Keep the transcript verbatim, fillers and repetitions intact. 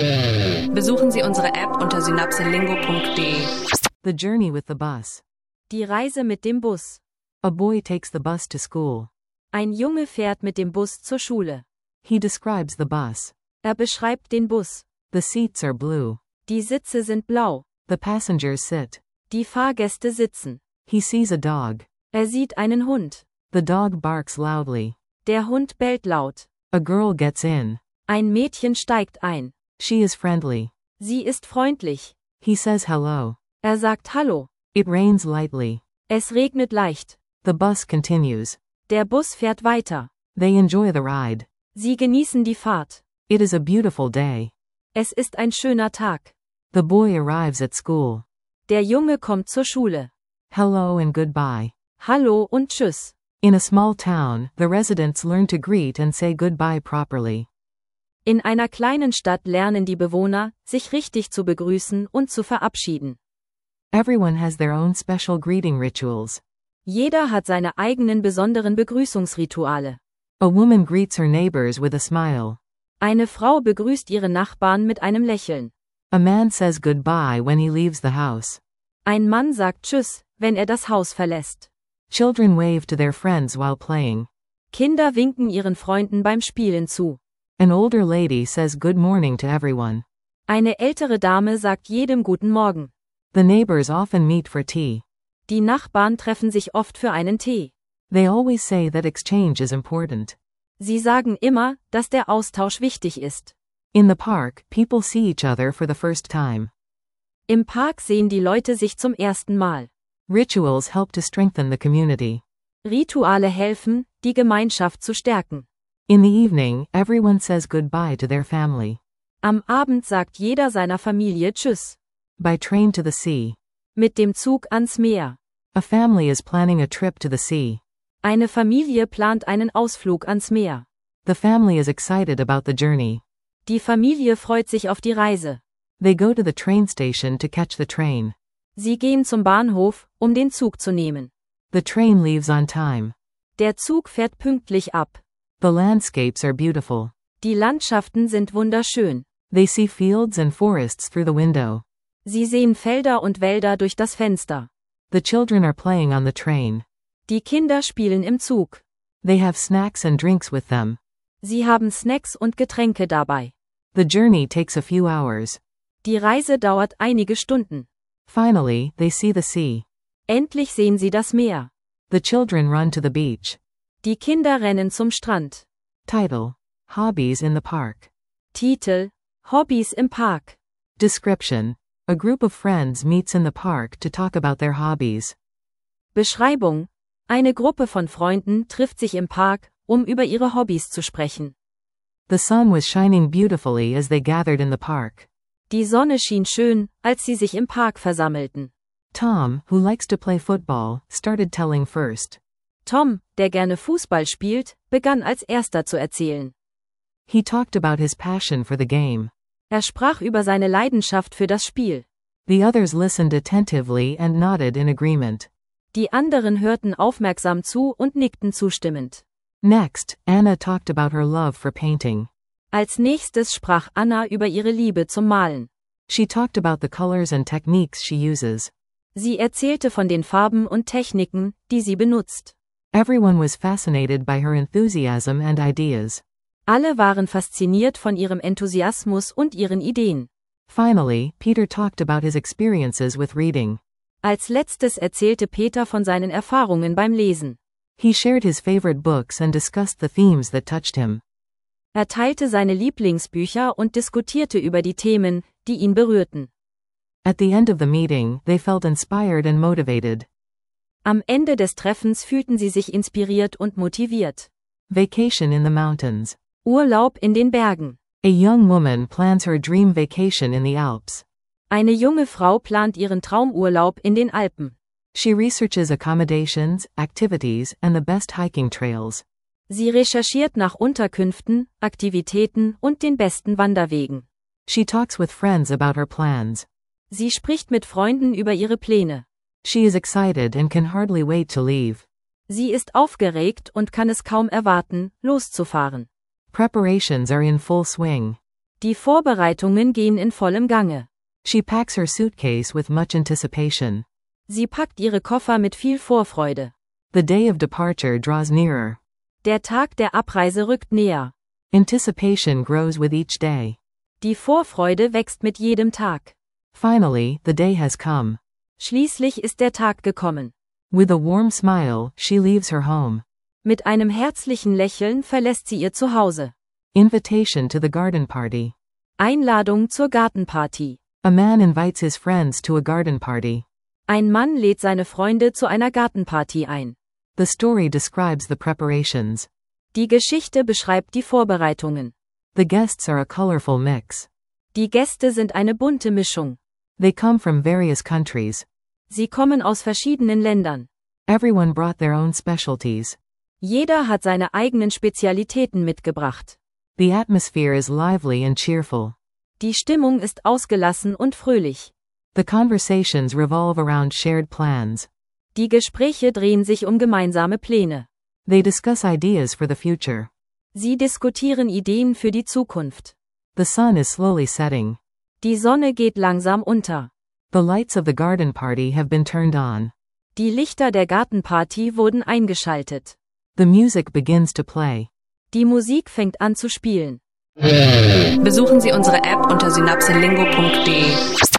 Besuchen Sie unsere App unter synapselingo punkt de. The journey with the bus. Die Reise mit dem Bus. A boy takes the bus to school. Ein Junge fährt mit dem Bus zur Schule. He describes the bus. Er beschreibt den Bus. The seats are blue. Die Sitze sind blau. The passengers sit. Die Fahrgäste sitzen. He sees a dog. Er sieht einen Hund. The dog barks loudly. Der Hund bellt laut. A girl gets in. Ein Mädchen steigt ein. She is friendly. Sie ist freundlich. He says hello. Er sagt Hallo. It rains lightly. Es regnet leicht. The bus continues. Der Bus fährt weiter. They enjoy the ride. Sie genießen die Fahrt. It is a beautiful day. Es ist ein schöner Tag. The boy arrives at school. Der Junge kommt zur Schule. Hello and goodbye. Hallo und tschüss. In a small town, the residents learn to greet and say goodbye properly. In einer kleinen Stadt lernen die Bewohner, sich richtig zu begrüßen und zu verabschieden. Everyone has their own special greeting rituals. Jeder hat seine eigenen besonderen Begrüßungsrituale. A woman greets her neighbors with a smile. Eine Frau begrüßt ihre Nachbarn mit einem Lächeln. A man says goodbye when he leaves the house. Ein Mann sagt Tschüss, wenn er das Haus verlässt. Children wave to their friends while playing. Kinder winken ihren Freunden beim Spielen zu. An older lady says good morning to everyone. Eine ältere Dame sagt jedem guten Morgen. The neighbors often meet for tea. Die Nachbarn treffen sich oft für einen Tee. They always say that exchange is important. Sie sagen immer, dass der Austausch wichtig ist. In the park, people see each other for the first time. Im Park sehen die Leute sich zum ersten Mal. Rituals help to strengthen the community. Rituale helfen, die Gemeinschaft zu stärken. In the evening, everyone says goodbye to their family. Am Abend sagt jeder seiner Familie Tschüss. By train to the sea. Mit dem Zug ans Meer. A family is planning a trip to the sea. Eine Familie plant einen Ausflug ans Meer. The family is excited about the journey. Die Familie freut sich auf die Reise. They go to the train station to catch the train. Sie gehen zum Bahnhof, um den Zug zu nehmen. The train leaves on time. Der Zug fährt pünktlich ab. The landscapes are beautiful. Die Landschaften sind wunderschön. They see fields and forests through the window. Sie sehen Felder und Wälder durch das Fenster. The children are playing on the train. Die Kinder spielen im Zug. They have snacks and drinks with them. Sie haben Snacks und Getränke dabei. The journey takes a few hours. Die Reise dauert einige Stunden. Finally, they see the sea. Endlich sehen sie das Meer. The children run to the beach. Die Kinder rennen zum Strand. Title: Hobbies in the park. Titel: Hobbys im Park. Description: A group of friends meets in the park to talk about their hobbies. Beschreibung: Eine Gruppe von Freunden trifft sich im Park, um über ihre Hobbys zu sprechen. The sun was shining beautifully as they gathered in the park. Die Sonne schien schön, als sie sich im Park versammelten. Tom, who likes to play football, started telling first. Tom, der gerne Fußball spielt, begann als erster zu erzählen. He talked about his passion for the game. Er sprach über seine Leidenschaft für das Spiel. The others listened attentively and nodded in agreement. Die anderen hörten aufmerksam zu und nickten zustimmend. Next, Anna talked about her love for painting. Als nächstes sprach Anna über ihre Liebe zum Malen. She talked about the colors and techniques she uses. Sie erzählte von den Farben und Techniken, die sie benutzt. Everyone was fascinated by her enthusiasm and ideas. Alle waren fasziniert von ihrem Enthusiasmus und ihren Ideen. Finally, Peter talked about his experiences with reading. Als letztes erzählte Peter von seinen Erfahrungen beim Lesen. He shared his favorite books and discussed the themes that touched him. Er teilte seine Lieblingsbücher und diskutierte über die Themen, die ihn berührten. At the end of the meeting, they felt inspired and motivated. Am Ende des Treffens fühlten sie sich inspiriert und motiviert. Vacation in the mountains. Urlaub in den Bergen. A young woman plans her dream vacation in the Alps. Eine junge Frau plant ihren Traumurlaub in den Alpen. She researches accommodations, activities, and the best hiking trails. Sie recherchiert nach Unterkünften, Aktivitäten und den besten Wanderwegen. She talks with friends about her plans. Sie spricht mit Freunden über ihre Pläne. She is excited and can hardly wait to leave. Sie ist aufgeregt und kann es kaum erwarten, loszufahren. Preparations are in full swing. Die Vorbereitungen gehen in vollem Gange. She packs her suitcase with much anticipation. Sie packt ihre Koffer mit viel Vorfreude. The day of departure draws nearer. Der Tag der Abreise rückt näher. Anticipation grows with each day. Die Vorfreude wächst mit jedem Tag. Finally, the day has come. Schließlich ist der Tag gekommen. With a warm smile, she leaves her home. Mit einem herzlichen Lächeln verlässt sie ihr Zuhause. Invitation to the garden party. Einladung zur Gartenparty. A man invites his friends to a garden party. Ein Mann lädt seine Freunde zu einer Gartenparty ein. The story describes the preparations. Die Geschichte beschreibt die Vorbereitungen. The guests are a colorful mix. Die Gäste sind eine bunte Mischung. They come from various countries. Sie kommen aus verschiedenen Ländern. Everyone brought their own specialties. Jeder hat seine eigenen Spezialitäten mitgebracht. The atmosphere is lively and cheerful. Die Stimmung ist ausgelassen und fröhlich. The conversations revolve around shared plans. Die Gespräche drehen sich um gemeinsame Pläne. They discuss ideas for the future. Sie diskutieren Ideen für die Zukunft. The sun is slowly setting. Die Sonne geht langsam unter. The lights of the garden party have been turned on. Die Lichter der Gartenparty wurden eingeschaltet. The music begins to play. Die Musik fängt an zu spielen. Besuchen Sie unsere App unter synapselingo punkt de.